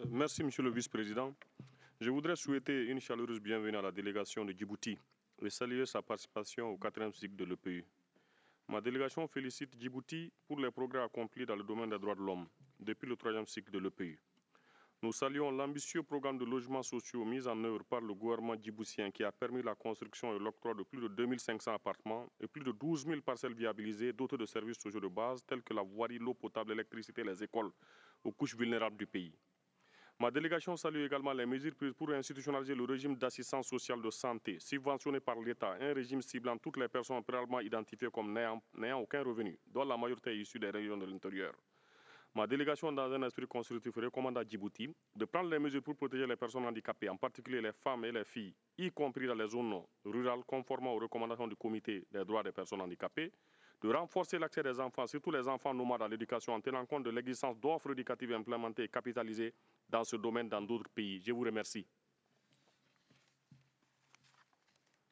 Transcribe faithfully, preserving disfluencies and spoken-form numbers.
Merci, Monsieur le Vice-président. Je voudrais souhaiter une chaleureuse bienvenue à la délégation de Djibouti et saluer sa participation au quatrième cycle de l'E P U. Ma délégation félicite Djibouti pour les progrès accomplis dans le domaine des droits de l'homme depuis le troisième cycle de l'E P U. Nous saluons l'ambitieux programme de logements sociaux mis en œuvre par le gouvernement djiboutien qui a permis la construction et l'octroi de plus de deux mille cinq cents appartements et plus de douze mille parcelles viabilisées dotées de services sociaux de base tels que la voirie, l'eau potable, l'électricité et les écoles aux couches vulnérables du pays. Ma délégation salue également les mesures prises pour institutionnaliser le régime d'assistance sociale de santé subventionné par l'État, un régime ciblant toutes les personnes préalablement identifiées comme n'ayant aucun revenu, dont la majorité est issue des régions de l'intérieur. Ma délégation, dans un esprit constructif, recommande à Djibouti de prendre les mesures pour protéger les personnes handicapées, en particulier les femmes et les filles, y compris dans les zones rurales, conformément aux recommandations du Comité des droits des personnes handicapées, de renforcer l'accès des enfants, surtout les enfants nomades, à l'éducation, en tenant compte de l'existence d'offres éducatives implémentées et capitalisées dans ce domaine dans d'autres pays. Je vous remercie.